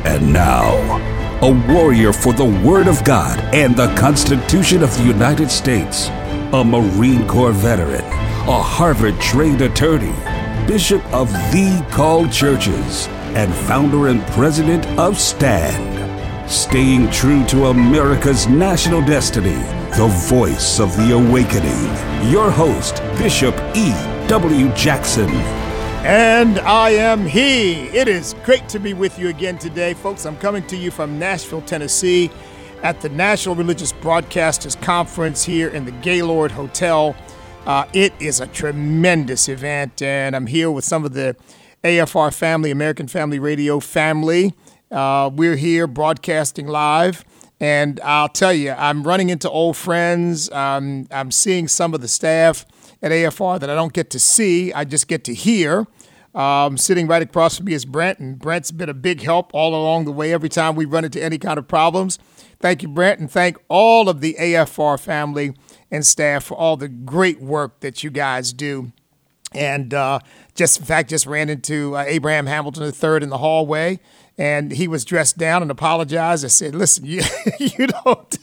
And now, a warrior for the Word of God and the Constitution of the United States, a Marine Corps veteran, a Harvard-trained attorney, Bishop of The Called Churches, and founder and president of STAND. Staying true to America's national destiny, the voice of the awakening. Your host, Bishop E.W. Jackson. And I am he. It is great to be with you again today, folks. I'm coming to you from Nashville, Tennessee at the National Religious Broadcasters Conference here in the Gaylord Hotel. It is a tremendous event, and I'm here with some of the AFR family, American Family Radio family. We're here broadcasting live, and I'll tell you, I'm running into old friends. I'm seeing some of the staff at AFR that I don't get to see. I just get to hear. Sitting right across from me is Brent, and Brent's been a big help all along the way every time we run into any kind of problems. Thank you, Brent, and thank all of the AFR family and staff for all the great work that you guys do. And just ran into Abraham Hamilton III in the hallway, and he was dressed down and apologized. I said, listen, you don't,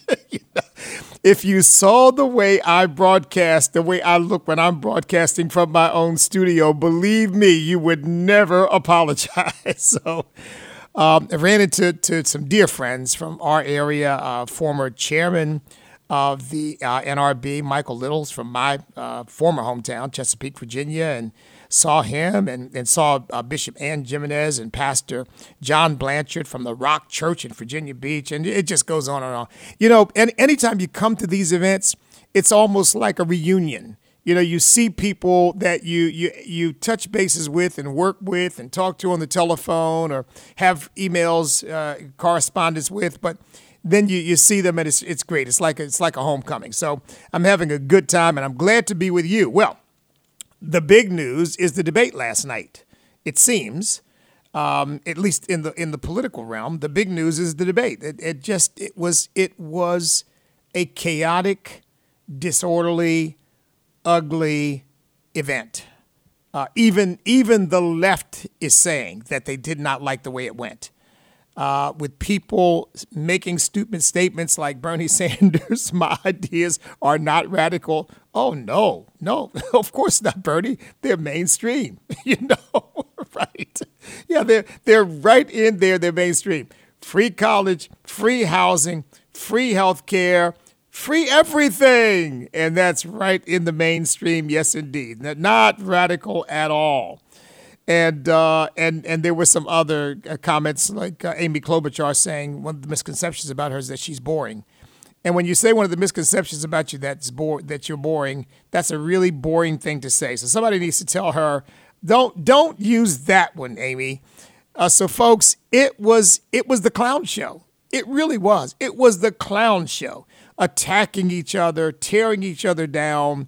if you saw the way I broadcast, the way I look when I'm broadcasting from my own studio, believe me, you would never apologize. So I ran into some dear friends from our area, former chairman of the NRB, Michael Littles, from my former hometown, Chesapeake, Virginia, and saw him and saw Bishop Ann Jimenez and Pastor John Blanchard from the Rock Church in Virginia Beach, and it just goes on and on. You know, and anytime you come to these events, it's almost like a reunion. You know, you see people that you touch bases with and work with and talk to on the telephone or have emails, correspondence with, but then you see them and it's great. It's like a homecoming. So I'm having a good time and I'm glad to be with you. Well, the big news is the debate last night. It seems, at least in the political realm, the big news is the debate. It was a chaotic, disorderly, ugly event. Even the left is saying that they did not like the way it went. With people making stupid statements like Bernie Sanders, my ideas are not radical. Oh, no, of course not, Bernie. They're mainstream, right? Yeah, they're right in there. They're mainstream. Free college, free housing, free health care, free everything. And that's right in the mainstream. Yes, indeed. Not radical at all. And there were some other comments like Amy Klobuchar saying one of the misconceptions about her is that she's boring. And when you say one of the misconceptions about you that you're boring, that's a really boring thing to say. So somebody needs to tell her, don't use that one, Amy. So folks, it was the clown show. It really was. It was the clown show, attacking each other, tearing each other down.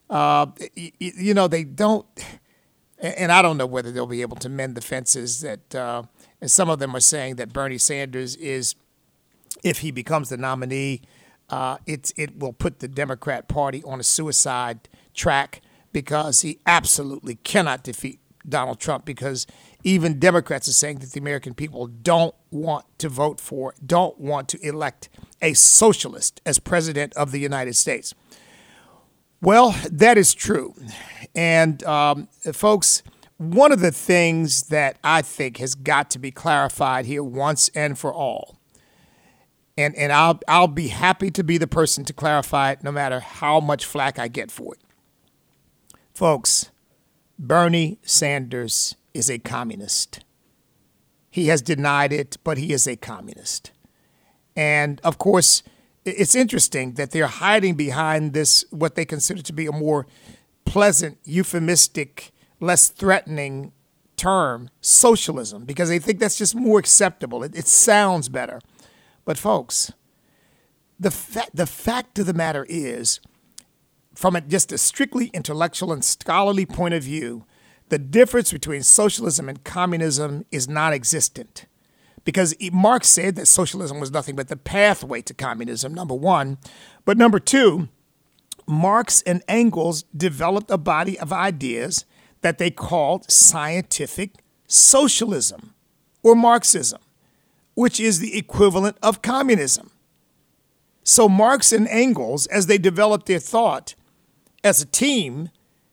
They don't. And I don't know whether they'll be able to mend the fences that, and some of them are saying that Bernie Sanders is, if he becomes the nominee, it will put the Democrat Party on a suicide track because he absolutely cannot defeat Donald Trump, because even Democrats are saying that the American people don't want to elect a socialist as president of the United States. Well, that is true. And folks, one of the things that I think has got to be clarified here once and for all, and I'll be happy to be the person to clarify it no matter how much flack I get for it. Folks, Bernie Sanders is a communist. He has denied it, but he is a communist. And of course, it's interesting that they're hiding behind this, what they consider to be a more pleasant, euphemistic, less threatening term, socialism, because they think that's just more acceptable. It sounds better. But folks, the fact of the matter is, from just a strictly intellectual and scholarly point of view, the difference between socialism and communism is non-existent. Because Marx said that socialism was nothing but the pathway to communism, number one. But number two, Marx and Engels developed a body of ideas that they called scientific socialism or Marxism. which is the equivalent of communism. So Marx and Engels, as they developed their thought as a team,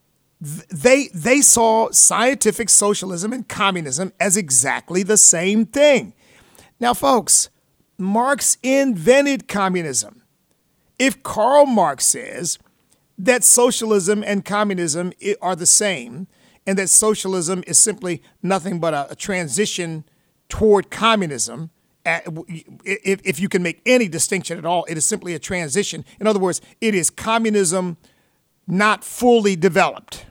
they saw scientific socialism and communism as exactly the same thing. Now, folks, Marx invented communism. If Karl Marx says that socialism and communism are the same, and that socialism is simply nothing but a transition toward communism, if you can make any distinction at all, it is simply a transition. In other words, it is communism not fully developed.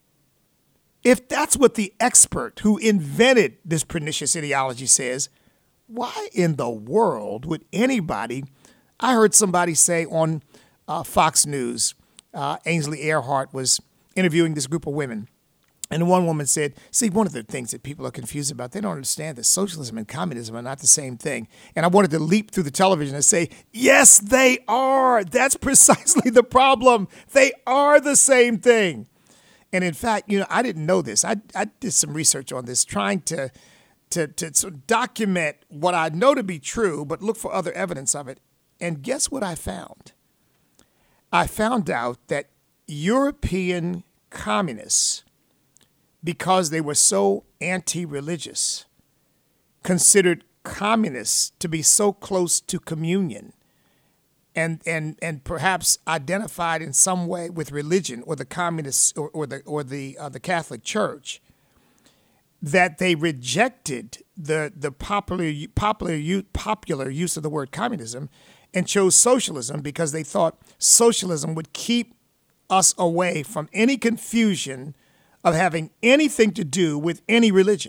If that's what the expert who invented this pernicious ideology says, why in the world would anybody? I heard somebody say on Fox News, Ainsley Earhart was interviewing this group of women. And one woman said, see, one of the things that people are confused about, they don't understand that socialism and communism are not the same thing. And I wanted to leap through the television and say, yes, they are. That's precisely the problem. They are the same thing. And in fact, I didn't know this. I did some research on this, trying to sort of document what I know to be true, but look for other evidence of it. And guess what I found? I found out that European communists, because they were so anti-religious, considered communists to be so close to communion and perhaps identified in some way with religion or the communists or the Catholic Church, that they rejected the popular use of the word communism and chose socialism because they thought socialism would keep us away from any confusion of having anything to do with any religion.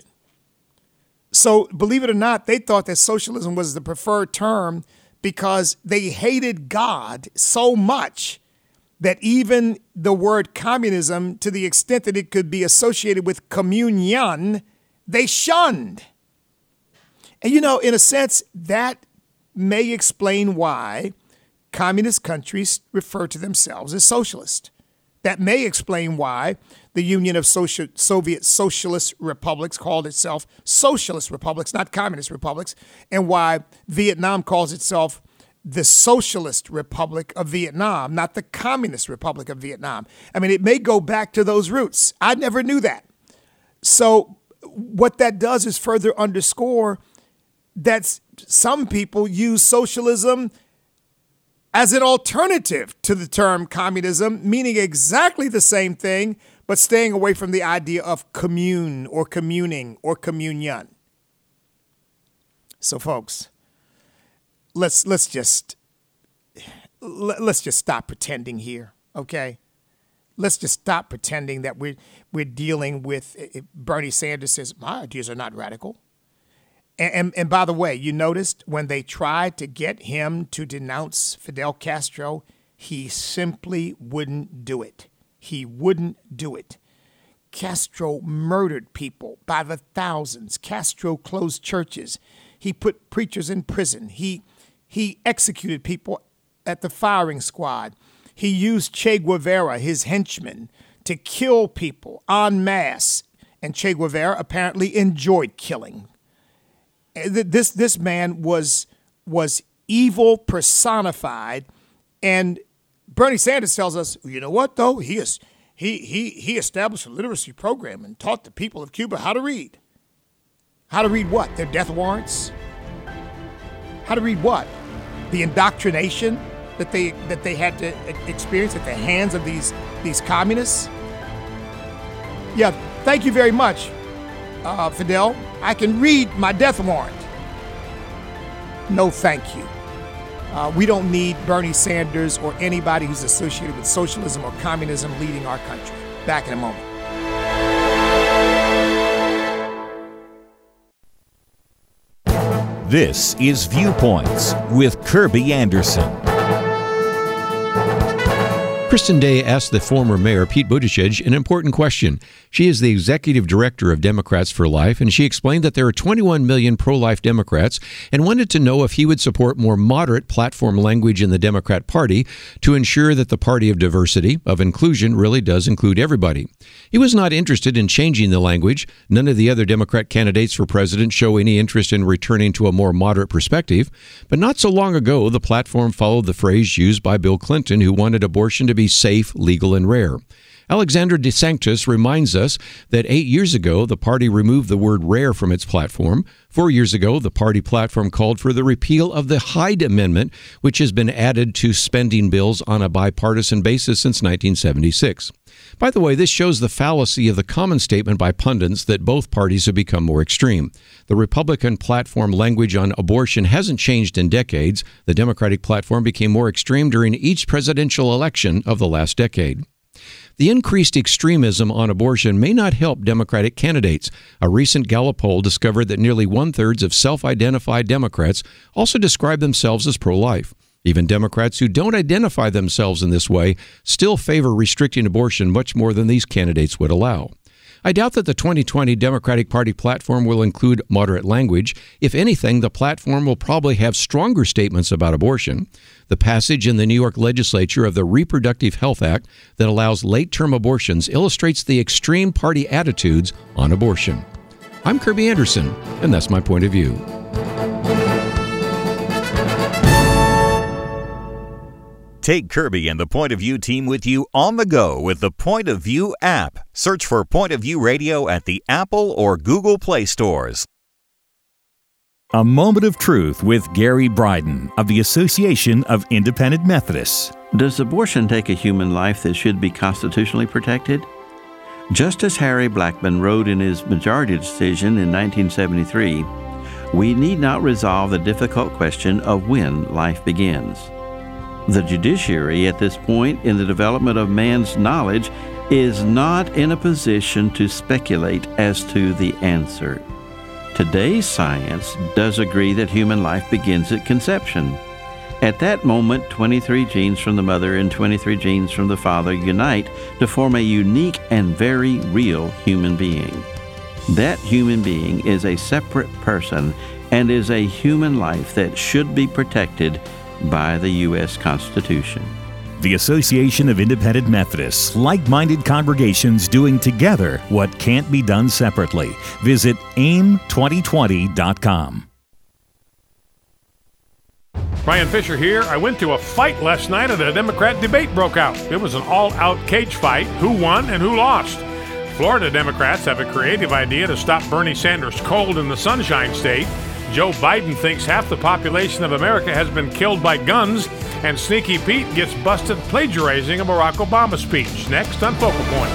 So, believe it or not, they thought that socialism was the preferred term because they hated God so much that even the word communism, to the extent that it could be associated with communion, they shunned. And in a sense, that may explain why communist countries refer to themselves as socialist. That may explain why the Union of Soviet Socialist Republics called itself Socialist Republics, not Communist Republics, and why Vietnam calls itself the Socialist Republic of Vietnam, not the Communist Republic of Vietnam. I mean, it may go back to those roots. I never knew that. So what that does is further underscore that some people use socialism as an alternative to the term communism, meaning exactly the same thing, but staying away from the idea of commune or communing or communion. So, folks, let's just stop pretending here, okay? Let's just stop pretending that we're dealing with. Bernie Sanders says my ideas are not radical. And by the way, you noticed when they tried to get him to denounce Fidel Castro, he simply wouldn't do it. He wouldn't do it. Castro murdered people by the thousands. Castro closed churches. He put preachers in prison. He executed people at the firing squad. He used Che Guevara, his henchman, to kill people en masse. And Che Guevara apparently enjoyed killing. This man was evil personified, and Bernie Sanders tells us, you know what though? He established a literacy program and taught the people of Cuba how to read. How to read what? Their death warrants? How to read what? The indoctrination that they had to experience at the hands of these communists? Yeah, thank you very much, Fidel. I can read my death warrant. No, thank you. We don't need Bernie Sanders or anybody who's associated with socialism or communism leading our country. Back in a moment. This is Viewpoints with Kirby Anderson. Kristen Day asked the former mayor, Pete Buttigieg, an important question. She is the executive director of Democrats for Life, and she explained that there are 21 million pro-life Democrats and wanted to know if he would support more moderate platform language in the Democrat Party to ensure that the party of diversity, of inclusion, really does include everybody. He was not interested in changing the language. None of the other Democrat candidates for president show any interest in returning to a more moderate perspective. But not so long ago, the platform followed the phrase used by Bill Clinton, who wanted abortion to be safe, legal, and rare. Alexander DeSantis reminds us that 8 years ago, the party removed the word rare from its platform. 4 years ago, the party platform called for the repeal of the Hyde Amendment, which has been added to spending bills on a bipartisan basis since 1976. By the way, this shows the fallacy of the common statement by pundits that both parties have become more extreme. The Republican platform language on abortion hasn't changed in decades. The Democratic platform became more extreme during each presidential election of the last decade. The increased extremism on abortion may not help Democratic candidates. A recent Gallup poll discovered that nearly one-third of self-identified Democrats also describe themselves as pro-life. Even Democrats who don't identify themselves in this way still favor restricting abortion much more than these candidates would allow. I doubt that the 2020 Democratic Party platform will include moderate language. If anything, the platform will probably have stronger statements about abortion. The passage in the New York legislature of the Reproductive Health Act that allows late-term abortions illustrates the extreme party attitudes on abortion. I'm Kirby Anderson, and that's my point of view. Take Kirby and the Point of View team with you on the go with the Point of View app. Search for Point of View Radio at the Apple or Google Play stores. A Moment of Truth with Gary Bryden of the Association of Independent Methodists. Does abortion take a human life that should be constitutionally protected? Justice Harry Blackmun wrote in his majority decision in 1973, "We need not resolve the difficult question of when life begins." The judiciary at this point in the development of man's knowledge is not in a position to speculate as to the answer. Today's science does agree that human life begins at conception. At that moment, 23 genes from the mother and 23 genes from the father unite to form a unique and very real human being. That human being is a separate person and is a human life that should be protected by the U.S. Constitution. The Association of Independent Methodists, like-minded congregations doing together what can't be done separately. Visit aim2020.com. Brian Fisher here. I went to a fight last night and a Democrat debate broke out. It was an all-out cage fight. Who won and who lost? Florida Democrats have a creative idea to stop Bernie Sanders cold in the Sunshine State. Joe Biden thinks half the population of America has been killed by guns, and Sneaky Pete gets busted plagiarizing a Barack Obama speech. Next on Focal Point.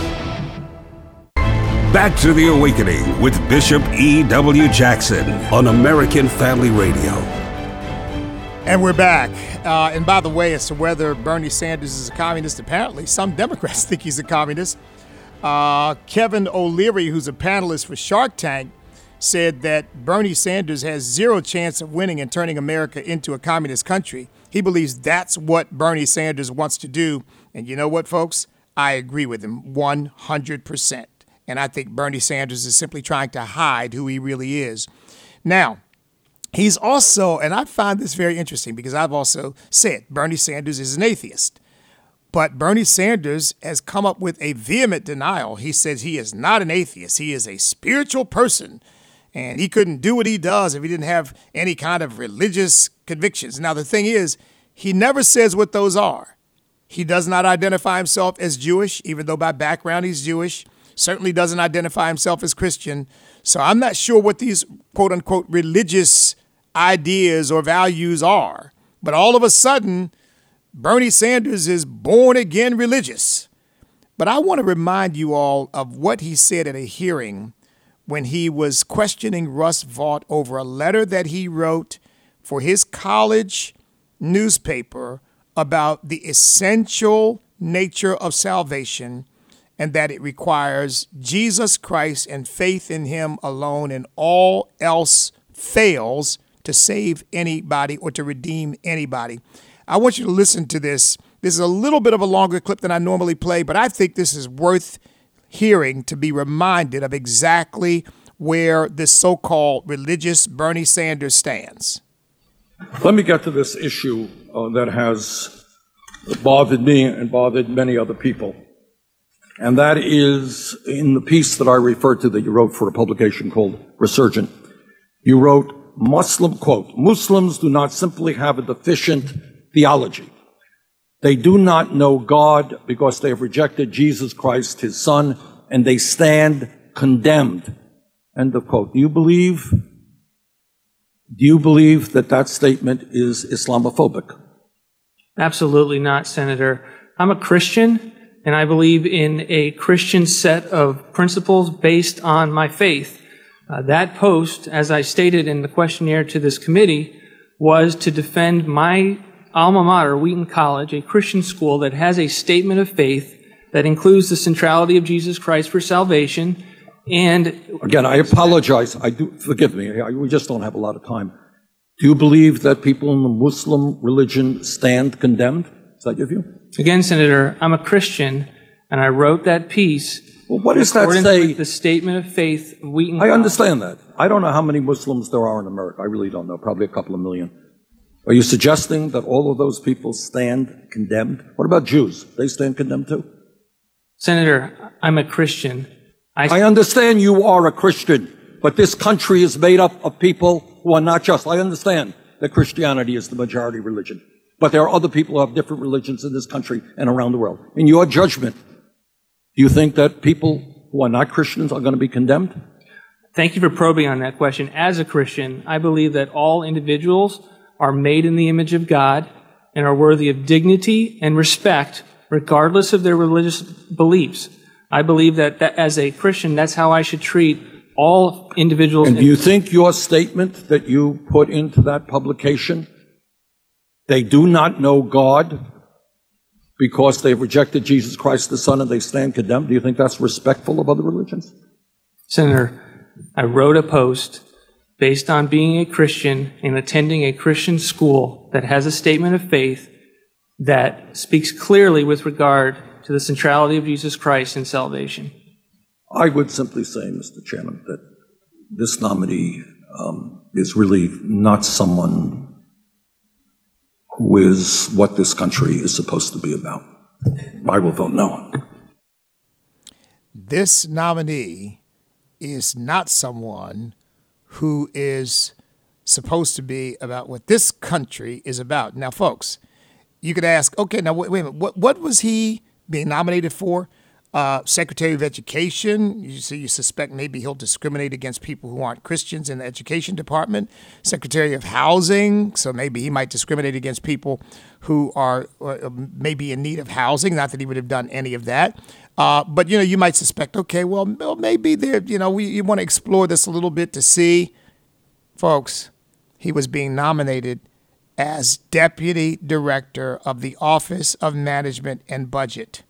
Back to the Awakening with Bishop E.W. Jackson on American Family Radio. And we're back. And by the way, as to whether Bernie Sanders is a communist, apparently some Democrats think he's a communist. Kevin O'Leary, who's a panelist for Shark Tank, said that Bernie Sanders has zero chance of winning and turning America into a communist country. He believes that's what Bernie Sanders wants to do. And you know what, folks? I agree with him 100%. And I think Bernie Sanders is simply trying to hide who he really is. Now, he's also, and I find this very interesting because I've also said Bernie Sanders is an atheist. But Bernie Sanders has come up with a vehement denial. He says he is not an atheist. He is a spiritual person. And he couldn't do what he does if he didn't have any kind of religious convictions. Now, the thing is, he never says what those are. He does not identify himself as Jewish, even though by background he's Jewish. Certainly doesn't identify himself as Christian. So I'm not sure what these quote unquote religious ideas or values are. But all of a sudden, Bernie Sanders is born again religious. But I want to remind you all of what he said at a hearing when he was questioning Russ Vought over a letter that he wrote for his college newspaper about the essential nature of salvation and that it requires Jesus Christ and faith in him alone, and all else fails to save anybody or to redeem anybody. I want you to listen to this This is a little bit of a longer clip than I normally play, but I think this is worth hearing to be reminded of exactly where this so-called religious Bernie Sanders stands. Let me get to this issue that has bothered me and bothered many other people. And that is in the piece that I referred to that you wrote for a publication called Resurgent. You wrote, Muslims do not simply have a deficient theology. They do not know God because they have rejected Jesus Christ, his son, and they stand condemned. End of quote. Do you believe that statement is Islamophobic? Absolutely not, Senator. I'm a Christian, and I believe in a Christian set of principles based on my faith. That post, as I stated in the questionnaire to this committee, was to defend my alma mater, Wheaton College, a Christian school that has a statement of faith that includes the centrality of Jesus Christ for salvation. And again, I apologize. Forgive me. We just don't have a lot of time. Do you believe that people in the Muslim religion stand condemned? Is that your view? Again, Senator, I'm a Christian, and I wrote that piece. Well, what does that say? With the statement of faith of Wheaton. I understand that. I don't know how many Muslims there are in America. I really don't know. Probably a couple of million. Are you suggesting that all of those people stand condemned? What about Jews? They stand condemned too? Senator, I'm a Christian. I understand you are a Christian, but this country is made up of people who are not just. I understand that Christianity is the majority religion, but there are other people who have different religions in this country and around the world. In your judgment, do you think that people who are not Christians are going to be condemned? Thank you for probing on that question. As a Christian, I believe that all individuals are made in the image of God and are worthy of dignity and respect, regardless of their religious beliefs. I believe that as a Christian, that's how I should treat all individuals. And do you think your statement that you put into that publication, they do not know God because they've rejected Jesus Christ the Son and they stand condemned, do you think that's respectful of other religions? Senator, I wrote a post based on being a Christian and attending a Christian school that has a statement of faith that speaks clearly with regard to the centrality of Jesus Christ in salvation. I would simply say, Mr. Chairman, that this nominee is really not someone who is what this country is supposed to be about. I will vote no. This nominee is not someone who is supposed to be about what this country is about. Now, folks, you could ask, okay, now wait a minute, what was he being nominated for? Secretary of Education. You suspect maybe he'll discriminate against people who aren't Christians in the education department. Secretary of Housing. So maybe he might discriminate against people who are maybe in need of housing. Not that he would have done any of that. But, you might suspect, okay, well, maybe there, you want to explore this a little bit to see. Folks, he was being nominated as Deputy Director of the Office of Management and Budget.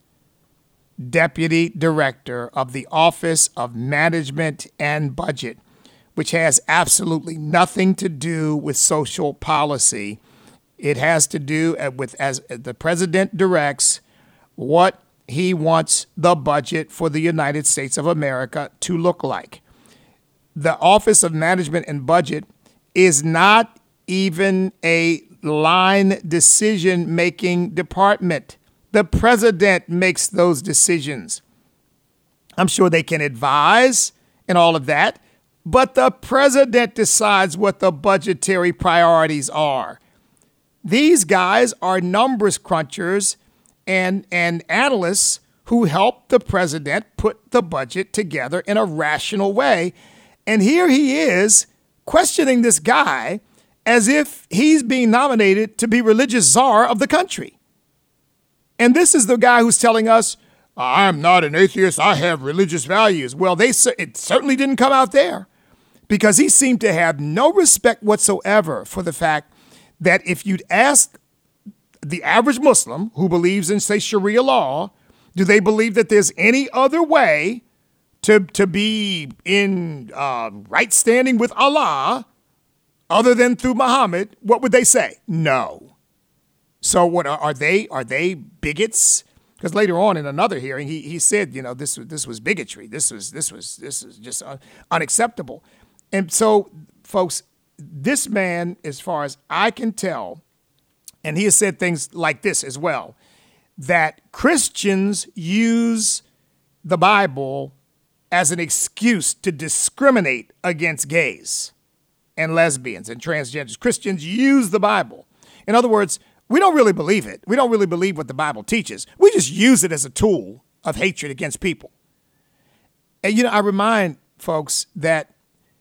Deputy Director of the Office of Management and Budget, which has absolutely nothing to do with social policy. It has to do with, as the president directs, what he wants the budget for the United States of America to look like. The Office of Management and Budget is not even a line decision-making department. The president makes those decisions. I'm sure they can advise and all of that, but the president decides what the budgetary priorities are. These guys are numbers crunchers and analysts who help the president put the budget together in a rational way. And here he is questioning this guy as if he's being nominated to be religious czar of the country. And this is the guy who's telling us, I'm not an atheist, I have religious values. Well, it certainly didn't come out there, because he seemed to have no respect whatsoever for the fact that if you'd ask the average Muslim who believes in, say, Sharia law, do they believe that there's any other way to be in right standing with Allah other than through Muhammad, what would they say? No. So what are they? Are they bigots? Because later on in another hearing, he said, this was bigotry. This is just unacceptable. And so, folks, this man, as far as I can tell, and he has said things like this as well, that Christians use the Bible as an excuse to discriminate against gays and lesbians and transgenders. Christians use the Bible. In other words, we don't really believe it. We don't really believe what the Bible teaches. We just use it as a tool of hatred against people. And, I remind folks that,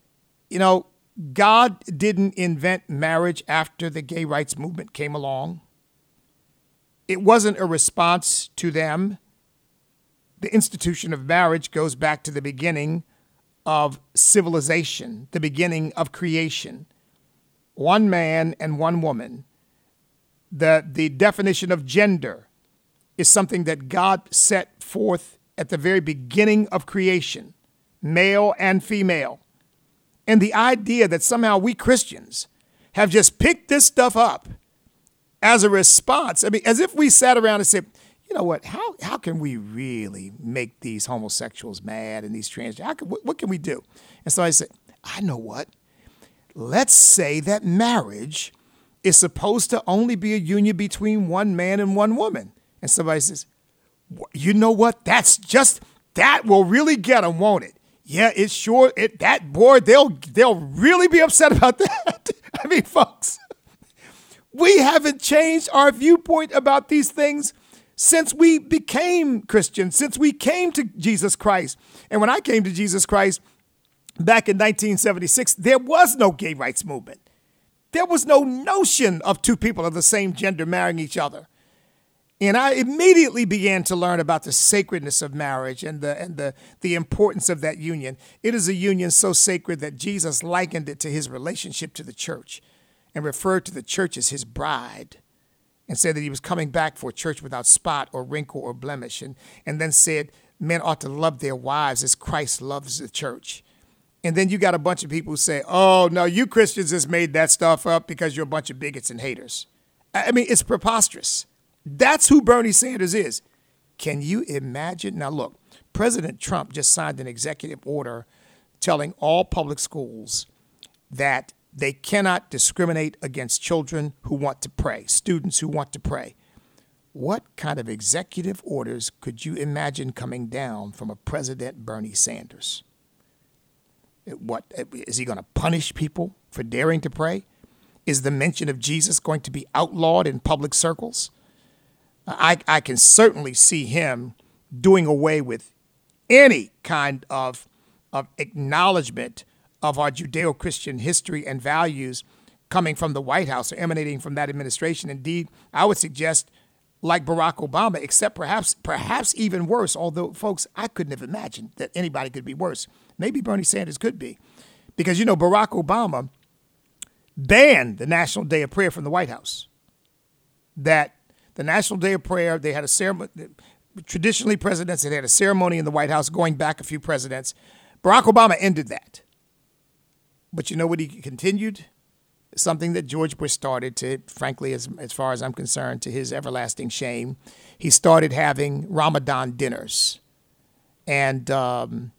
God didn't invent marriage after the gay rights movement came along. It wasn't a response to them. The institution of marriage goes back to the beginning of civilization, the beginning of creation. One man and one woman. The definition of gender is something that God set forth at the very beginning of creation, male and female. And the idea that somehow we Christians have just picked this stuff up as a response, as if we sat around and said, you know what, how can we really make these homosexuals mad and these transgender? What can we do? And so I said, I know what. Let's say that marriage is supposed to only be a union between one man and one woman. And somebody says, you know what? That will really get them, won't it? Yeah, it's sure. They'll really be upset about that. Folks, we haven't changed our viewpoint about these things since we became Christians, since we came to Jesus Christ. And when I came to Jesus Christ back in 1976, there was no gay rights movement. There was no notion of two people of the same gender marrying each other. And I immediately began to learn about the sacredness of marriage and the importance of that union. It is a union so sacred that Jesus likened it to his relationship to the church and referred to the church as his bride and said that he was coming back for a church without spot or wrinkle or blemish. And then said men ought to love their wives as Christ loves the church. And then you got a bunch of people who say, oh, no, you Christians just made that stuff up because you're a bunch of bigots and haters. It's preposterous. That's who Bernie Sanders is. Can you imagine? Now, look, President Trump just signed an executive order telling all public schools that they cannot discriminate against children who want to pray, students who want to pray. What kind of executive orders could you imagine coming down from a President Bernie Sanders? What is he going to punish people for daring to pray? Is the mention of Jesus going to be outlawed in public circles? I can certainly see him doing away with any kind of acknowledgement of our Judeo-Christian history and values coming from the White House or emanating from that administration. Indeed, I would suggest like Barack Obama, except perhaps even worse, although, folks, I couldn't have imagined that anybody could be worse. Maybe Bernie Sanders could be. Because, Barack Obama banned the National Day of Prayer from the White House. That the National Day of Prayer, they had a ceremony. Traditionally, presidents had a ceremony in the White House going back a few presidents. Barack Obama ended that. But you know what he continued? Something that George Bush started to, frankly, as far as I'm concerned, to his everlasting shame. He started having Ramadan dinners. And that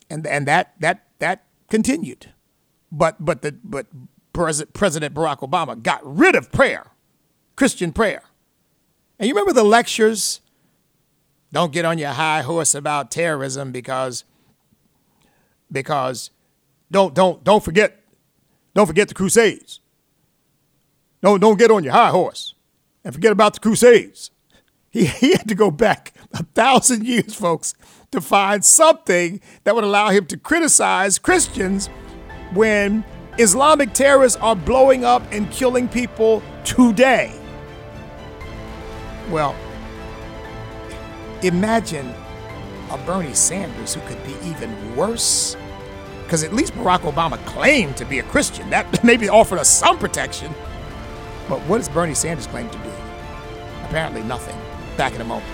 continued. But President Barack Obama got rid of prayer, Christian prayer. And you remember the lectures? Don't get on your high horse about terrorism because don't forget the Crusades. Don't get on your high horse and forget about the Crusades. He had to go back 1,000 years, folks, to find something that would allow him to criticize Christians when Islamic terrorists are blowing up and killing people today. Well, imagine a Bernie Sanders who could be even worse. Because at least Barack Obama claimed to be a Christian. That maybe offered us some protection. But what does Bernie Sanders claim to be? Apparently nothing. Back in a moment.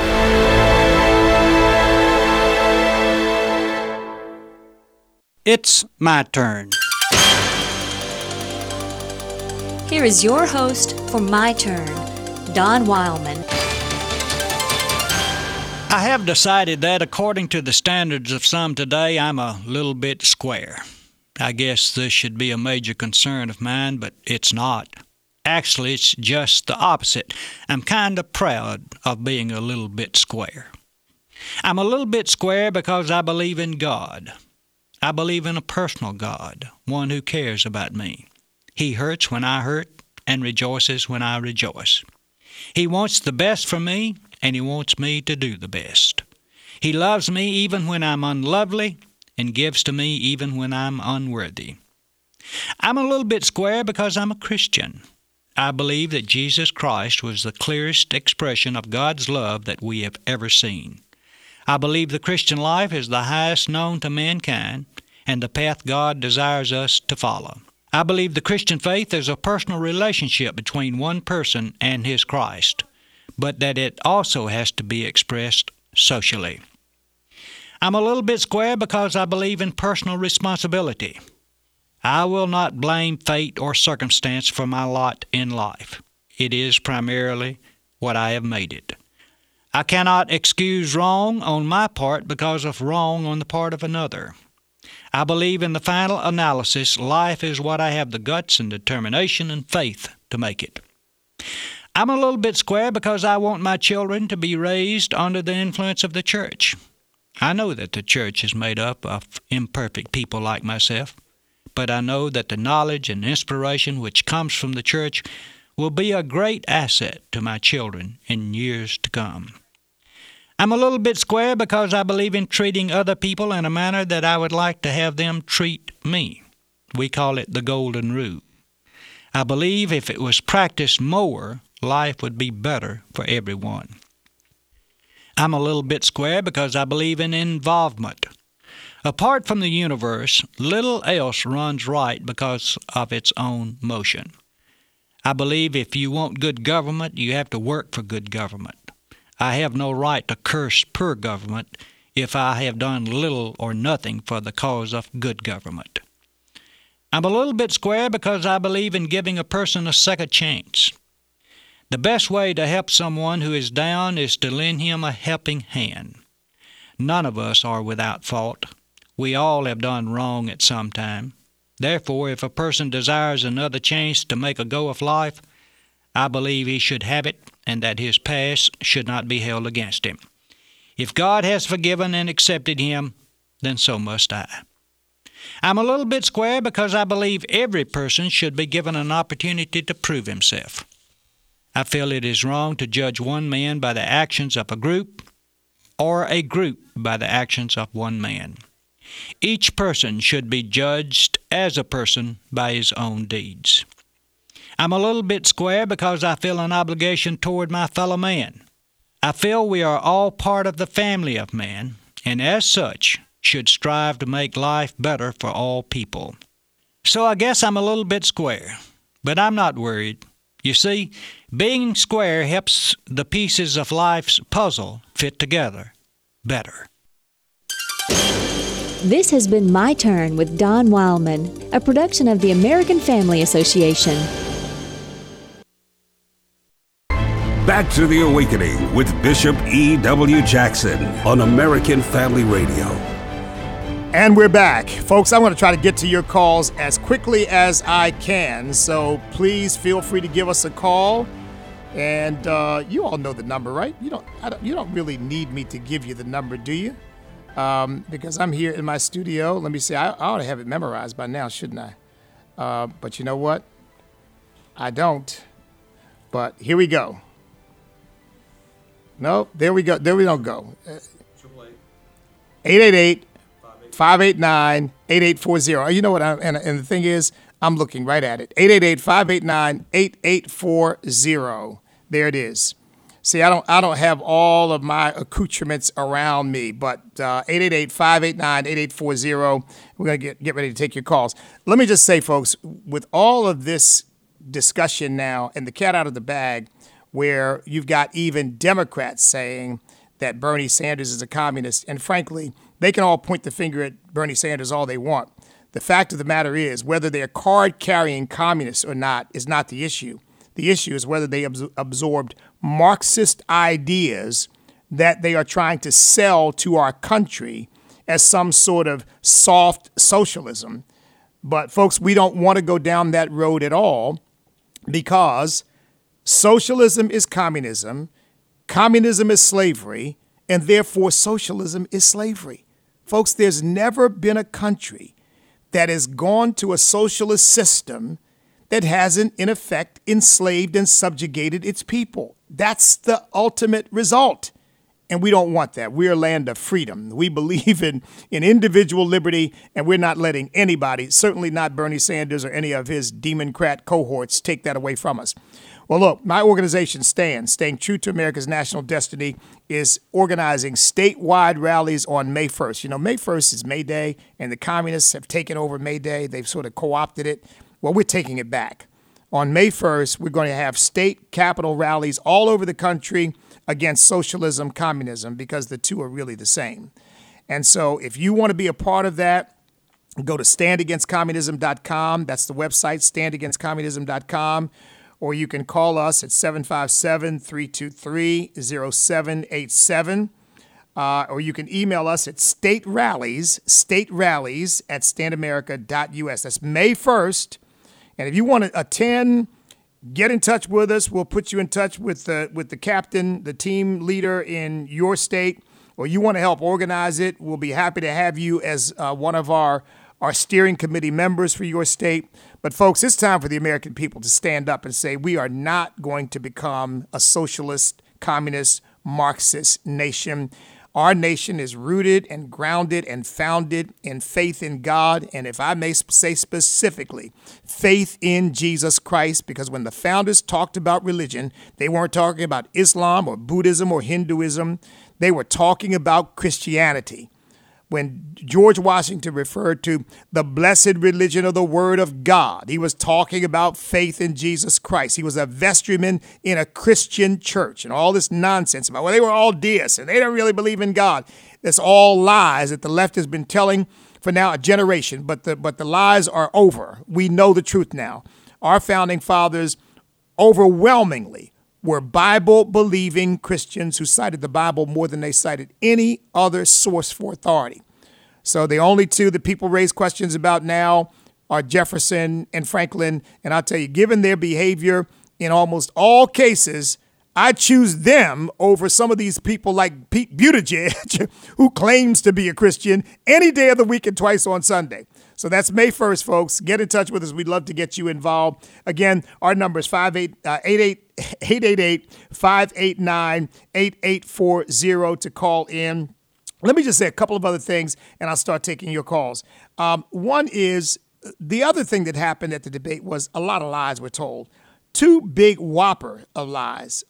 It's my turn. Here is your host for My Turn, Don Wildman. I have decided that according to the standards of some today, I'm a little bit square. I guess this should be a major concern of mine, but it's not. Actually, it's just the opposite. I'm kind of proud of being a little bit square. I'm a little bit square because I believe in God. I believe in a personal God, one who cares about me. He hurts when I hurt and rejoices when I rejoice. He wants the best for me, and He wants me to do the best. He loves me even when I'm unlovely and gives to me even when I'm unworthy. I'm a little bit square because I'm a Christian. I believe that Jesus Christ was the clearest expression of God's love that we have ever seen. I believe the Christian life is the highest known to mankind and the path God desires us to follow. I believe the Christian faith is a personal relationship between one person and his Christ, but that it also has to be expressed socially. I'm a little bit square because I believe in personal responsibility. I will not blame fate or circumstance for my lot in life. It is primarily what I have made it. I cannot excuse wrong on my part because of wrong on the part of another. I believe in the final analysis, life is what I have the guts and determination and faith to make it. I'm a little bit square because I want my children to be raised under the influence of the church. I know that the church is made up of imperfect people like myself, but I know that the knowledge and inspiration which comes from the church will be a great asset to my children in years to come. I'm a little bit square because I believe in treating other people in a manner that I would like to have them treat me. We call it the Golden Rule. I believe if it was practiced more, life would be better for everyone. I'm a little bit square because I believe in involvement. Apart from the universe, little else runs right because of its own motion. I believe if you want good government, you have to work for good government. I have no right to curse poor government if I have done little or nothing for the cause of good government. I'm a little bit square because I believe in giving a person a second chance. The best way to help someone who is down is to lend him a helping hand. None of us are without fault. We all have done wrong at some time. Therefore, if a person desires another chance to make a go of life, I believe he should have it and that his past should not be held against him. If God has forgiven and accepted him, then so must I. I'm a little bit square because I believe every person should be given an opportunity to prove himself. I feel it is wrong to judge one man by the actions of a group or a group by the actions of one man. Each person should be judged as a person by his own deeds. I'm a little bit square because I feel an obligation toward my fellow man. I feel we are all part of the family of man, and as such, should strive to make life better for all people. So I guess I'm a little bit square, but I'm not worried. You see, being square helps the pieces of life's puzzle fit together better. This has been My Turn with Don Wildman, a production of the American Family Association. Back to the Awakening with Bishop E.W. Jackson on American Family Radio. And we're back. Folks, I'm going to try to get to your calls as quickly as I can, so please feel free to give us a call. And you all know the number, right? You don't really need me to give you the number, do you? Because I'm here in my studio. Let me see. I ought to have it memorized by now, shouldn't I? But you know what? I don't. But here we go. No, there we go. There we don't go. 888-589-8840. You know what? And the thing is, I'm looking right at it. 888-589-8840. There it is. See, I don't have all of my accoutrements around me, but 888-589-8840. We're going to get ready to take your calls. Let me just say, folks, with all of this discussion now and the cat out of the bag, where you've got even Democrats saying that Bernie Sanders is a communist, and frankly, they can all point the finger at Bernie Sanders all they want. The fact of the matter is, whether they're card-carrying communists or not is not the issue. The issue is whether they absorbed Marxist ideas that they are trying to sell to our country as some sort of soft socialism. But folks, we don't want to go down that road at all, because socialism is communism, communism is slavery, and therefore socialism is slavery. Folks, there's never been a country that has gone to a socialist system that hasn't, in effect, enslaved and subjugated its people. That's the ultimate result. And we don't want that. We're a land of freedom. We believe in individual liberty, and we're not letting anybody, certainly not Bernie Sanders or any of his Democrat cohorts, take that away from us. Well, look, my organization, STAND, Staying True to America's National Destiny, is organizing statewide rallies on May 1st. You know, May 1st is May Day, and the communists have taken over May Day. They've sort of co-opted it. Well, we're taking it back. On May 1st, we're going to have state capital rallies all over the country against socialism, communism, because the two are really the same. And so if you want to be a part of that, go to standagainstcommunism.com. That's the website, standagainstcommunism.com. Or you can call us at 757-323-0787. Or you can email us at state rallies at standamerica.us. That's May 1st. And if you want to attend, get in touch with us. We'll put you in touch with the captain, the team leader in your state, or you want to help organize it. We'll be happy to have you as one of our steering committee members for your state. But folks, it's time for the American people to stand up and say, we are not going to become a socialist, communist, Marxist nation. Our nation is rooted and grounded and founded in faith in God, and if I may say specifically, faith in Jesus Christ, because when the founders talked about religion, they weren't talking about Islam or Buddhism or Hinduism. They were talking about Christianity. When George Washington referred to the blessed religion of the Word of God, he was talking about faith in Jesus Christ. He was a vestryman in a Christian church, and all this nonsense about, well, they were all deists and they don't really believe in God. That's all lies that the left has been telling for now a generation, but the lies are over. We know the truth now. Our founding fathers overwhelmingly were Bible-believing Christians who cited the Bible more than they cited any other source for authority. So the only two that people raise questions about now are Jefferson and Franklin. And I'll tell you, given their behavior in almost all cases, I choose them over some of these people like Pete Buttigieg, who claims to be a Christian any day of the week and twice on Sunday. So that's May 1st, folks. Get in touch with us. We'd love to get you involved. Again, our number is 888-589-8840 to call in. Let me just say a couple of other things, and I'll start taking your calls. One is, the other thing that happened at the debate was a lot of lies were told. Two big whopper lies.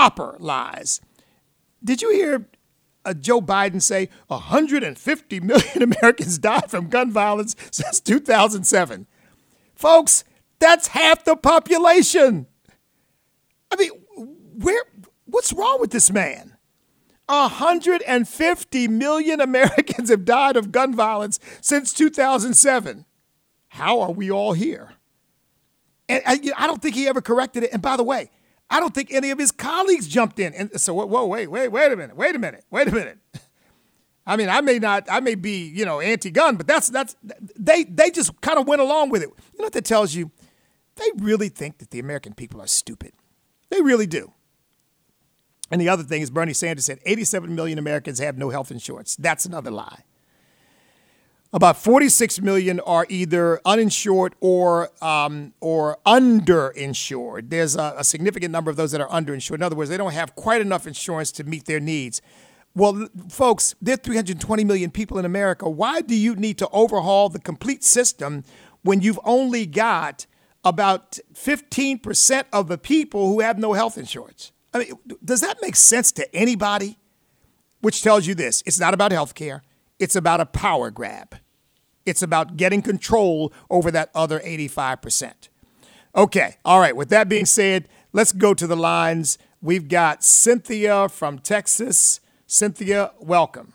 Did you hear Joe Biden say 150 million Americans died from gun violence since 2007? Folks, that's half the population. I mean, what's wrong with this man? 150 million Americans have died of gun violence since 2007. How are we all here? And I don't think he ever corrected it. And by the way, I don't think any of his colleagues jumped in. And so, wait a minute. I mean, I may be, anti-gun, but they just kind of went along with it. You know what that tells you? They really think that the American people are stupid. They really do. And the other thing is, Bernie Sanders said 87 million Americans have no health insurance. That's another lie. About 46 million are either uninsured or underinsured. There's a significant number of those that are underinsured. In other words, they don't have quite enough insurance to meet their needs. Well, folks, there are 320 million people in America. Why do you need to overhaul the complete system when you've only got about 15% of the people who have no health insurance? I mean, does that make sense to anybody? Which tells you this: it's not about health care. It's about a power grab. It's about getting control over that other 85%. Okay. All right. With that being said, let's go to the lines. We've got Cynthia from Texas. Cynthia, welcome.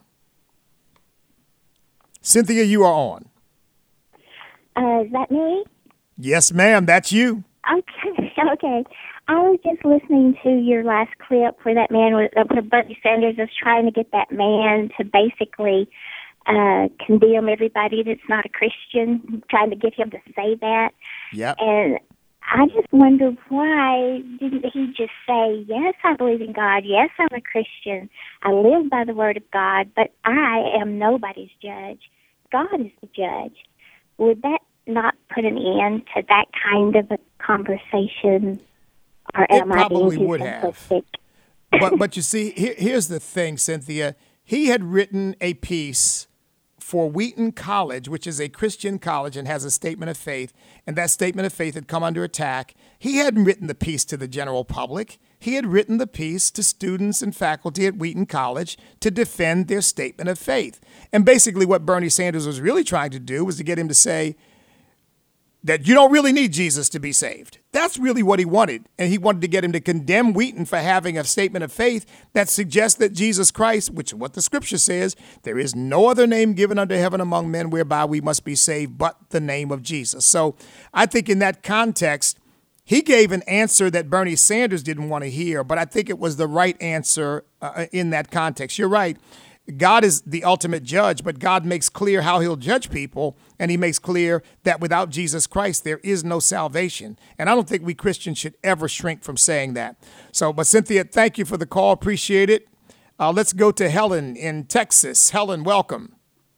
Cynthia, you are on. Is that me? Yes, ma'am. That's you. Okay. I was just listening to your last clip where that man where Bernie Sanders was trying to get that man to basically condemn everybody that's not a Christian, trying to get him to say that. Yep. And I just wonder, why didn't he just say, yes, I believe in God, yes, I'm a Christian, I live by the Word of God, but I am nobody's judge. God is the judge. Would that not put an end to that kind of a conversation? Or it probably would have. But you see, here's the thing, Cynthia. He had written a piece for Wheaton College, which is a Christian college and has a statement of faith, and that statement of faith had come under attack. He hadn't written the piece to the general public. He had written the piece to students and faculty at Wheaton College to defend their statement of faith. And basically what Bernie Sanders was really trying to do was to get him to say that you don't really need Jesus to be saved. That's really what he wanted. And he wanted to get him to condemn Wheaton for having a statement of faith that suggests that Jesus Christ, which is what the scripture says, there is no other name given under heaven among men whereby we must be saved but the name of Jesus. So I think in that context, he gave an answer that Bernie Sanders didn't want to hear, but I think it was the right answer in that context. You're right. God is the ultimate judge, but God makes clear how he'll judge people, and he makes clear that without Jesus Christ, there is no salvation. And I don't think we Christians should ever shrink from saying that. So, but Cynthia, thank you for the call. Appreciate it. Let's go to Helen in Texas. Helen, welcome.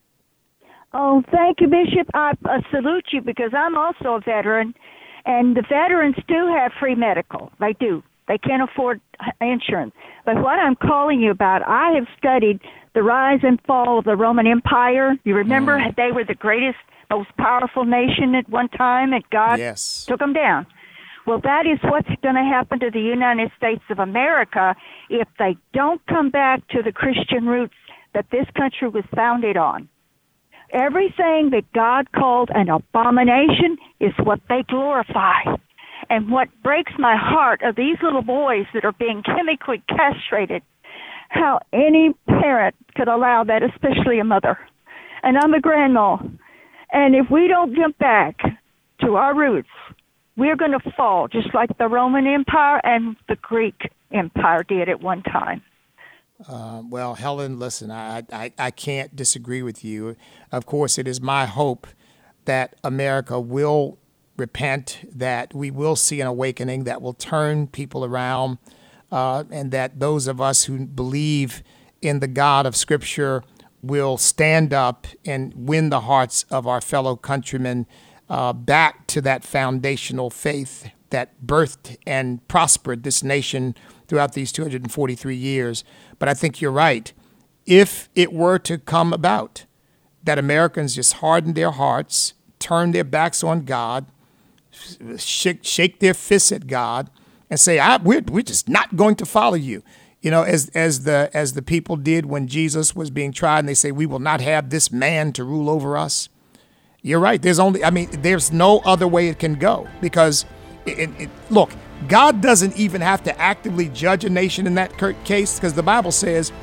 Oh, thank you, Bishop. I salute you because I'm also a veteran, and the veterans do have free medical. They do. They can't afford insurance. But what I'm calling you about, I have studied the rise and fall of the Roman Empire. You remember they were the greatest, most powerful nation at one time, and God took them down. Well, that is what's going to happen to the United States of America if they don't come back to the Christian roots that this country was founded on. Everything that God called an abomination is what they glorify. And what breaks my heart are these little boys that are being chemically castrated. How any parent could allow that, especially a mother. And I'm a grandma. And if we don't jump back to our roots, we're going to fall just like the Roman Empire and the Greek Empire did at one time. Well, Helen, listen, I can't disagree with you. Of course, it is my hope that America will repent, that we will see an awakening that will turn people around, and that those of us who believe in the God of Scripture will stand up and win the hearts of our fellow countrymen back to that foundational faith that birthed and prospered this nation throughout these 243 years. But I think you're right. If it were to come about that Americans just harden their hearts, turn their backs on God, shake their fists at God, and say, we're just not going to follow you. You know, as the people did when Jesus was being tried, and they say, we will not have this man to rule over us. You're right. There's no other way it can go, because look, God doesn't even have to actively judge a nation in that case, because the Bible says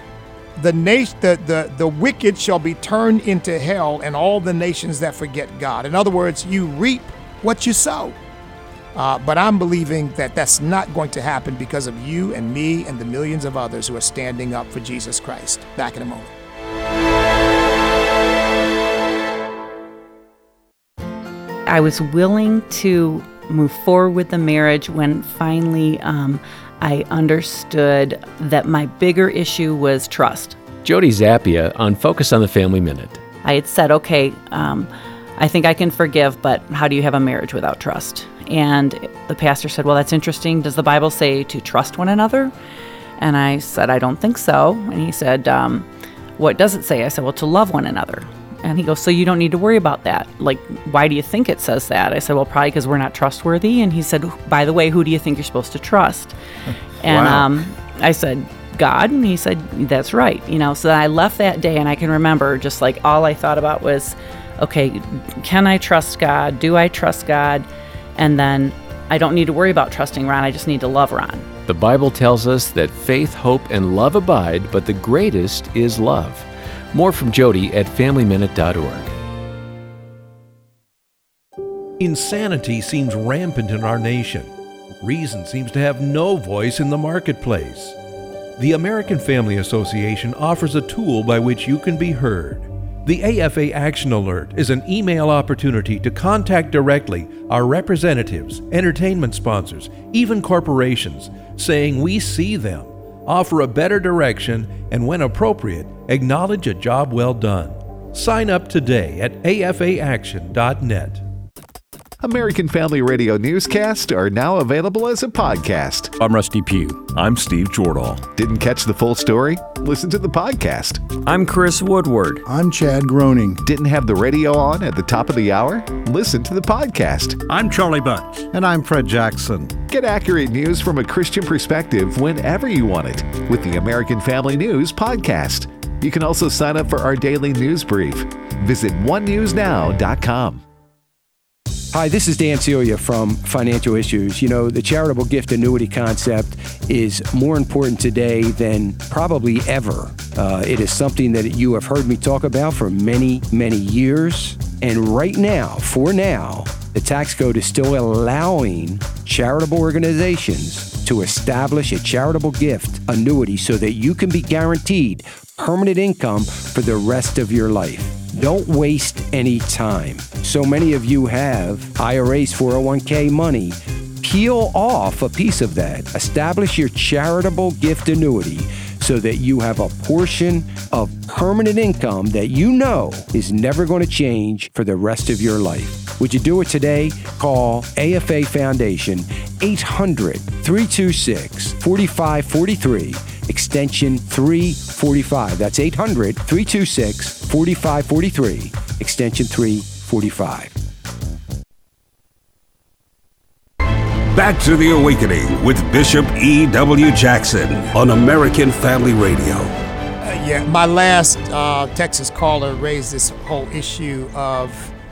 the wicked shall be turned into hell, and all the nations that forget God. In other words, you reap what you sow. But I'm believing that that's not going to happen because of you and me and the millions of others who are standing up for Jesus Christ. Back in a moment. I was willing to move forward with the marriage when finally I understood that my bigger issue was trust. Jody Zappia on Focus on the Family Minute. I had said, okay, I think I can forgive, but how do you have a marriage without trust? And the pastor said, well, that's interesting. Does the Bible say to trust one another? And I said, I don't think so. And he said, what does it say? I said, well, to love one another. And he goes, so you don't need to worry about that. Like, why do you think it says that? I said, well, probably because we're not trustworthy. And he said, by the way, who do you think you're supposed to trust? And wow. I said, God. And he said, that's right. So I left that day, and I can remember just like all I thought about was, okay, can I trust God? Do I trust God? And then I don't need to worry about trusting Ron. I just need to love Ron. The Bible tells us that faith, hope, and love abide, but the greatest is love. More from Jody at FamilyMinute.org. Insanity seems rampant in our nation. Reason seems to have no voice in the marketplace. The American Family Association offers a tool by which you can be heard. The AFA Action Alert is an email opportunity to contact directly our representatives, entertainment sponsors, even corporations, saying we see them, offer a better direction, and when appropriate, acknowledge a job well done. Sign up today at afaaction.net. American Family Radio newscasts are now available as a podcast. I'm Rusty Pugh. I'm Steve Jordahl. Didn't catch the full story? Listen to the podcast. I'm Chris Woodward. I'm Chad Groening. Didn't have the radio on at the top of the hour? Listen to the podcast. I'm Charlie Bunch. And I'm Fred Jackson. Get accurate news from a Christian perspective whenever you want it with the American Family News podcast. You can also sign up for our daily news brief. Visit onenewsnow.com. Hi, this is Dan Celia from Financial Issues. You know, the charitable gift annuity concept is more important today than probably ever. It is something that you have heard me talk about for many, many years. And right now, for now, the tax code is still allowing charitable organizations to establish a charitable gift annuity so that you can be guaranteed permanent income for the rest of your life. Don't waste any time. So many of you have IRAs, 401k money. Peel off a piece of that. Establish your charitable gift annuity so that you have a portion of permanent income that you know is never going to change for the rest of your life. Would you do it today? Call AFA Foundation 800-326-4543. Extension 345. That's 800-326-4543, extension 345. Back to the Awakening with Bishop E.W. Jackson on American Family Radio. My last Texas caller raised this whole issue of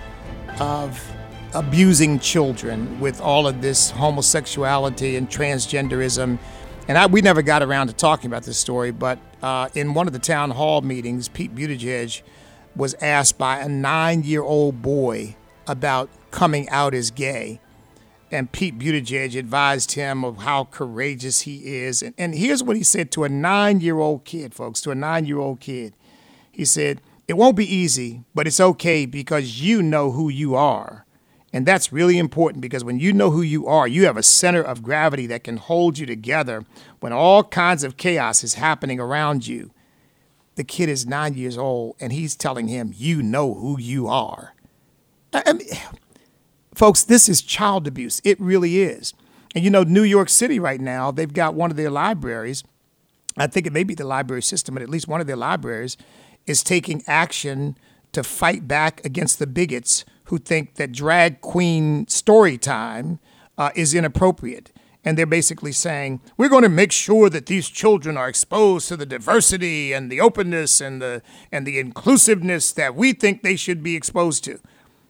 abusing children with all of this homosexuality and transgenderism. And we never got around to talking about this story, but in one of the town hall meetings, Pete Buttigieg was asked by a 9-year-old boy about coming out as gay. And Pete Buttigieg advised him of how courageous he is. And here's what he said to a 9-year-old kid, folks, to a 9-year-old kid. He said, "It won't be easy, but it's okay because you know who you are." And that's really important because when you know who you are, you have a center of gravity that can hold you together when all kinds of chaos is happening around you. The kid is 9 years old, and he's telling him, you know who you are. I mean, folks, this is child abuse. It really is. And, you know, New York City right now, they've got one of their libraries. I think it may be the library system, but at least one of their libraries is taking action to fight back against the bigots who think that drag queen story time is inappropriate. And they're basically saying, we're going to make sure that these children are exposed to the diversity and the openness and the inclusiveness that we think they should be exposed to.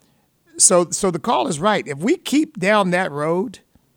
So the call is right. If we keep down that road,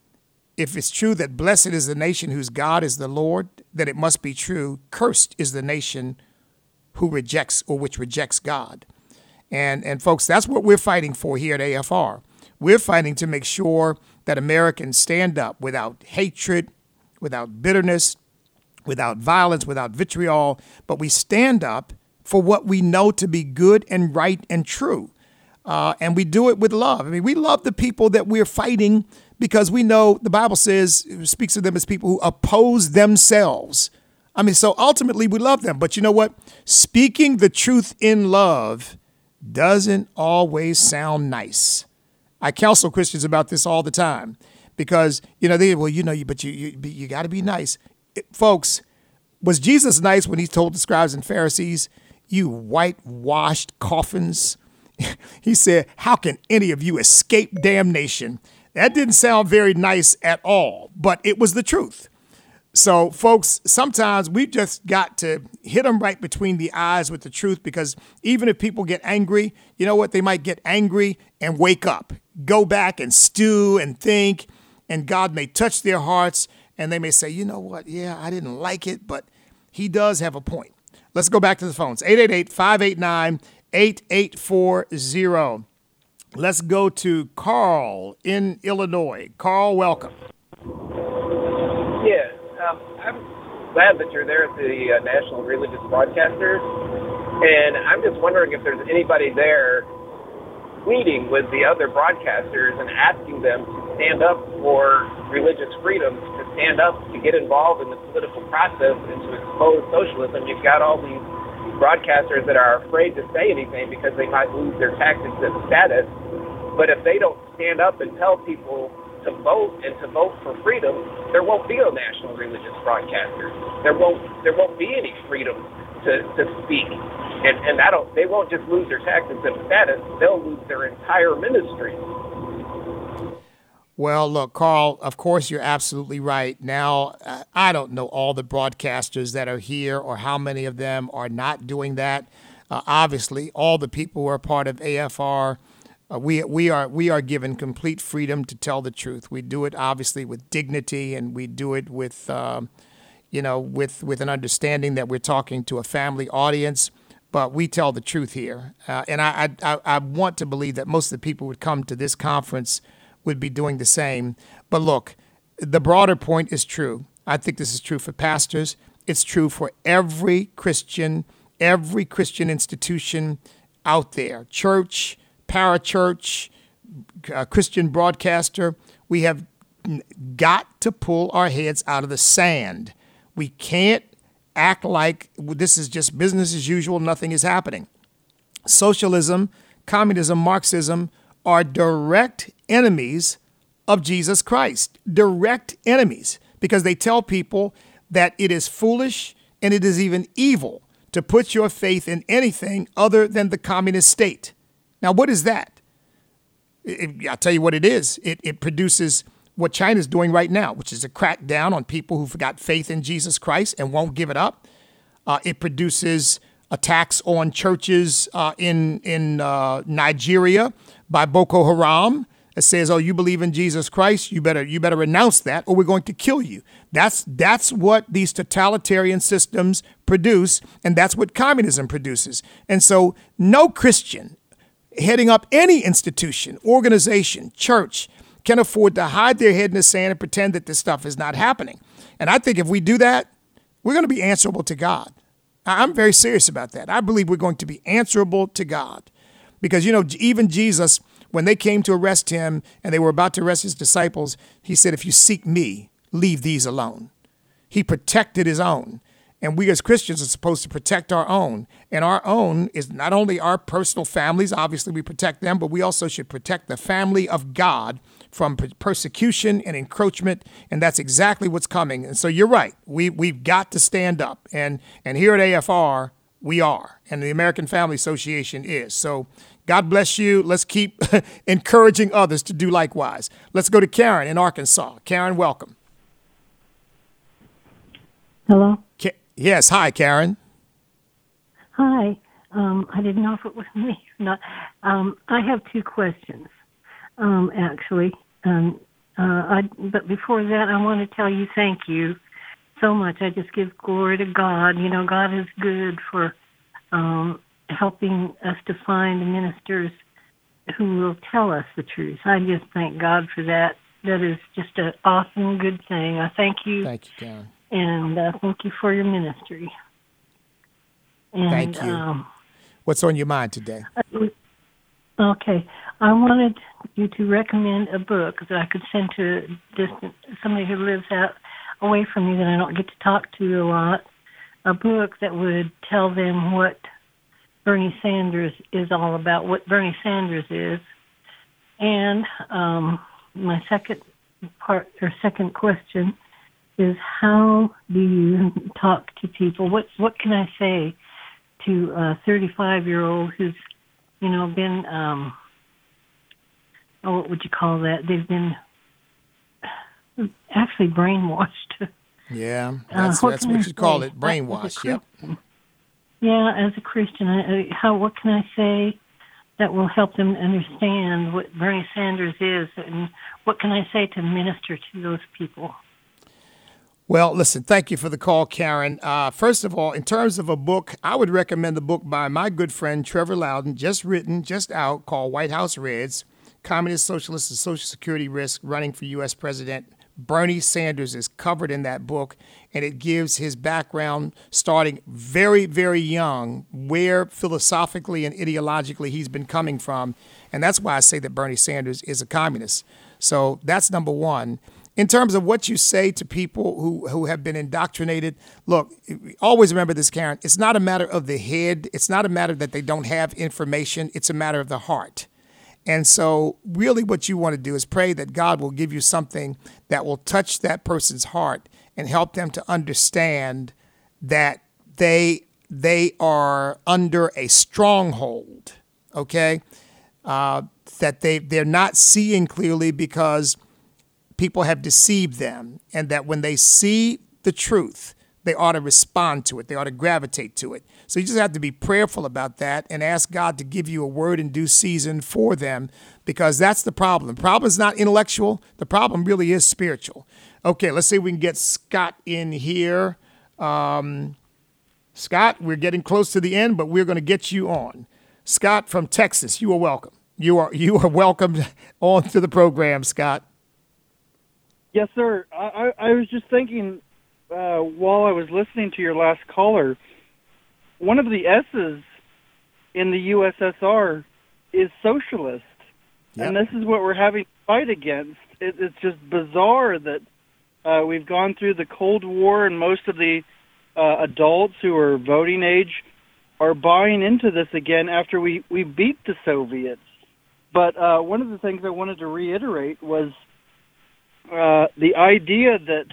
if it's true that blessed is the nation whose God is the Lord, then it must be true, cursed is the nation who rejects or which rejects God. And folks, that's what we're fighting for here at AFR. We're fighting to make sure that Americans stand up without hatred, without bitterness, without violence, without vitriol, but we stand up for what we know to be good and right and true. And we do it with love. I mean, we love the people that we're fighting because we know the Bible says, speaks of them as people who oppose themselves. I mean, so ultimately we love them. But you know what? Speaking the truth in love doesn't always sound nice. I counsel Christians about this all the time because, you know, you got to be nice. Folks, was Jesus nice when he told the scribes and Pharisees, you whitewashed coffins? He said, how can any of you escape damnation? That didn't sound very nice at all, but it was the truth. So, folks, sometimes we've just got to hit them right between the eyes with the truth because even if people get angry, you know what? They might get angry and wake up, go back and stew and think, and God may touch their hearts and they may say, you know what? Yeah, I didn't like it, but he does have a point. Let's go back to the phones. 888-589-8840. Let's go to Carl in Illinois. Carl, welcome. glad that you're there at the National Religious Broadcasters, and I'm just wondering if there's anybody there pleading with the other broadcasters and asking them to stand up for religious freedoms, to stand up to get involved in the political process and to expose socialism. You've got all these broadcasters that are afraid to say anything because they might lose their tax exempt status. But if they don't stand up and tell people to vote and to vote for freedom, there won't be a national religious broadcaster. There won't be any freedom to speak. And they won't just lose their tax exempt status, they'll lose their entire ministry. Well, look, Carl, of course you're absolutely right. Now, I don't know all the broadcasters that are here or how many of them are not doing that. Obviously, all the people who are part of AFR, we are given complete freedom to tell the truth. We do it obviously with dignity, and we do it with with an understanding that we're talking to a family audience. But we tell the truth here, and I want to believe that most of the people who would come to this conference would be doing the same. But look, the broader point is true. I think this is true for pastors. It's true for every Christian institution out there, church, parachurch, Christian broadcaster. We have got to pull our heads out of the sand. We can't act like this is just business as usual, nothing is happening. Socialism, communism, Marxism are direct enemies of Jesus Christ, direct enemies, because they tell people that it is foolish and it is even evil to put your faith in anything other than the communist state. Now, what is that? I'll tell you what it is. It produces what China's doing right now, which is a crackdown on people who've got faith in Jesus Christ and won't give it up. It produces attacks on churches in Nigeria by Boko Haram. It says, "Oh, you believe in Jesus Christ? You better renounce that, or we're going to kill you." That's what these totalitarian systems produce, and that's what communism produces. And so, no Christian heading up any institution, organization, church can afford to hide their head in the sand and pretend that this stuff is not happening. And I think if we do that, we're going to be answerable to God. I'm very serious about that. I believe we're going to be answerable to God. Because, even Jesus, when they came to arrest him and they were about to arrest his disciples, he said, "If you seek me, leave these alone." He protected his own. And we as Christians are supposed to protect our own. And our own is not only our personal families, obviously we protect them, but we also should protect the family of God from persecution and encroachment. And that's exactly what's coming. And so you're right. We've got to stand up. And here at AFR, we are. And the American Family Association is. So God bless you. Let's keep encouraging others to do likewise. Let's go to Karen in Arkansas. Karen, welcome. Hello? Yes. Hi, Karen. Hi. I didn't know if it was me or not. I have two questions, actually. But before that, I want to tell you thank you so much. I just give glory to God. God is good for helping us to find ministers who will tell us the truth. I just thank God for that. That is just an awesome, good thing. I thank you. Thank you, Karen. And thank you for your ministry. And, thank you. What's on your mind today? Okay. I wanted you to recommend a book that I could send to somebody who lives out away from me that I don't get to talk to a lot. A book that would tell them what Bernie Sanders is all about, what Bernie Sanders is. And my second question is, how do you talk to people? What can I say to a 35-year-old who's, been, what would you call that? They've been actually brainwashed. Yeah, that's what you call it, brainwashed. Yep. Yeah, as a Christian, what can I say that will help them understand what Bernie Sanders is, and what can I say to minister to those people? Well, listen, thank you for the call, Karen. First of all, in terms of a book, I would recommend the book by my good friend Trevor Loudon, just out, called White House Reds, Communist, Socialist, and Social Security Risk Running for U.S. President Bernie Sanders is covered in that book, and it gives his background starting very, very young, where philosophically and ideologically he's been coming from. And that's why I say that Bernie Sanders is a communist. So that's number one. In terms of what you say to people who have been indoctrinated, look, always remember this, Karen. It's not a matter of the head. It's not a matter that they don't have information. It's a matter of the heart. And so really what you want to do is pray that God will give you something that will touch that person's heart and help them to understand that they are under a stronghold, okay? That they're not seeing clearly because people have deceived them, and that when they see the truth, they ought to respond to it. They ought to gravitate to it. So you just have to be prayerful about that and ask God to give you a word in due season for them, because that's the problem. The problem is not intellectual. The problem really is spiritual. Okay, let's see if we can get Scott in here. Scott, we're getting close to the end, but we're going to get you on. Scott from Texas, you are welcome. You are welcome on to the program, Scott. Yes, sir. I was just thinking while I was listening to your last caller, one of the S's in the USSR is socialist. Yep. And this is what we're having to fight against. It's just bizarre that we've gone through the Cold War, and most of the adults who are voting age are buying into this again after we beat the Soviets. But one of the things I wanted to reiterate was the idea that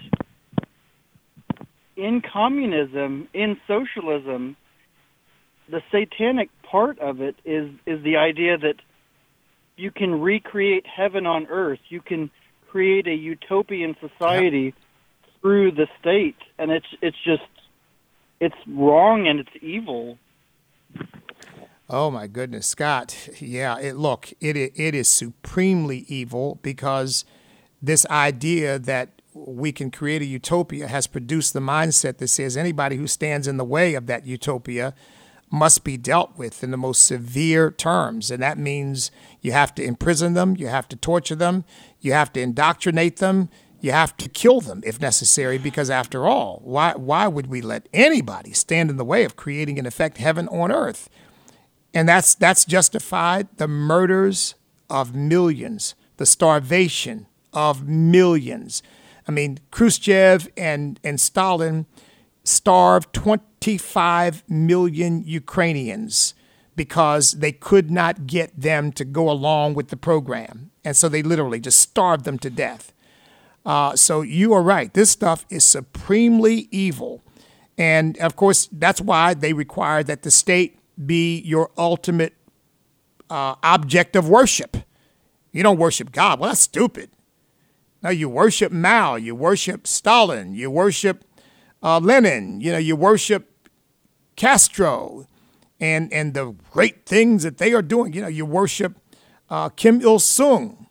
in communism, in socialism, the satanic part of it is the idea that you can recreate heaven on earth. You can create a utopian society through the state, and it's wrong and it's evil. Oh my goodness, Scott. Yeah, it is supremely evil, because this idea that we can create a utopia has produced the mindset that says anybody who stands in the way of that utopia must be dealt with in the most severe terms. And that means you have to imprison them, you have to torture them, you have to indoctrinate them, you have to kill them if necessary, because after all, why would we let anybody stand in the way of creating, in effect, heaven on earth? And that's justified the murders of millions, the starvation of millions. I mean, Khrushchev and Stalin starved 25 million Ukrainians because they could not get them to go along with the program. And so they literally just starved them to death. So you are right. This stuff is supremely evil. And, of course, that's why they require that the state be your ultimate object of worship. You don't worship God. Well, that's stupid. No, you worship Mao, you worship Stalin, you worship Lenin, you worship Castro and the great things that they are doing. You worship Kim Il-sung.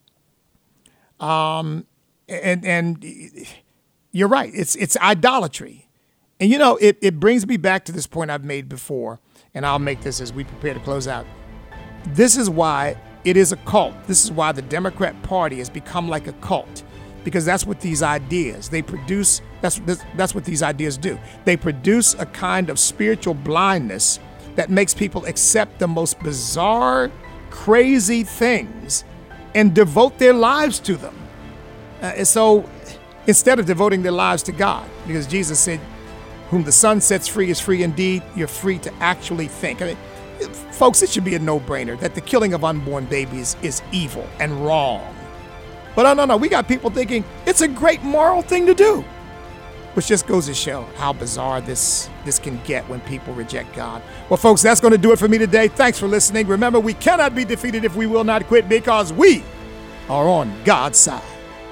And you're right, it's idolatry. And, it brings me back to this point I've made before, and I'll make this as we prepare to close out. This is why it is a cult. This is why the Democrat Party has become like a cult, because that's what these ideas they produce. That's what these ideas do. They produce a kind of spiritual blindness that makes people accept the most bizarre, crazy things and devote their lives to them. So instead of devoting their lives to God, because Jesus said, "Whom the Son sets free is free indeed," you're free to actually think. I mean, folks, it should be a no-brainer that the killing of unborn babies is evil and wrong. But no, we got people thinking it's a great moral thing to do, which just goes to show how bizarre this can get when people reject God. Well, folks, that's going to do it for me today. Thanks for listening. Remember, we cannot be defeated if we will not quit, because we are on God's side.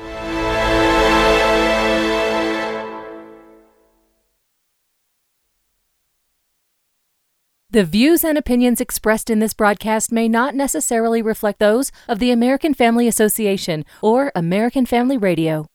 The views and opinions expressed in this broadcast may not necessarily reflect those of the American Family Association or American Family Radio.